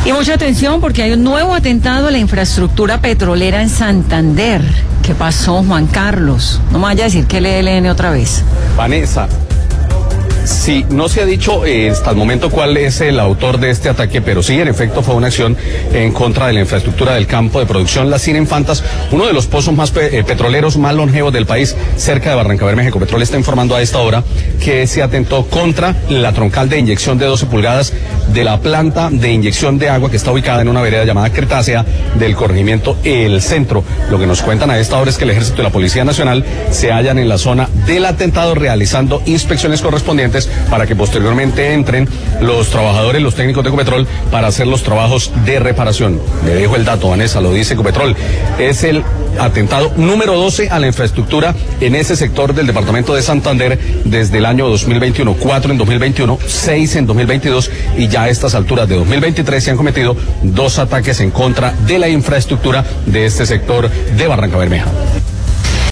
Y mucha atención porque hay un nuevo atentado a la infraestructura petrolera en Santander. ¿Qué pasó, Juan Carlos? No me vaya a decir que el ELN otra vez. Vanessa, sí, no se ha dicho hasta el momento cuál es el autor de este ataque, pero sí, en efecto, fue una acción en contra de la infraestructura del campo de producción Las Cien Infantas, uno de los pozos más petroleros más longevos del país, cerca de Barrancabermeja. Ecopetrol está informando a esta hora que se atentó contra la troncal de inyección de 12 pulgadas de la planta de inyección de agua que está ubicada en una vereda llamada Cretácea del corregimiento El Centro. Lo que nos cuentan a esta hora es que el Ejército y la Policía Nacional se hallan en la zona del atentado realizando inspecciones correspondientes para que posteriormente entren los trabajadores, los técnicos de Ecopetrol para hacer los trabajos de reparación. Le dejo el dato, Vanessa, lo dice Ecopetrol. Es el atentado número 12 a la infraestructura en ese sector del departamento de Santander desde el año 2021, 4 en 2021, 6 en 2022 y ya a estas alturas de 2023 se han cometido 2 ataques en contra de la infraestructura de este sector de Barrancabermeja.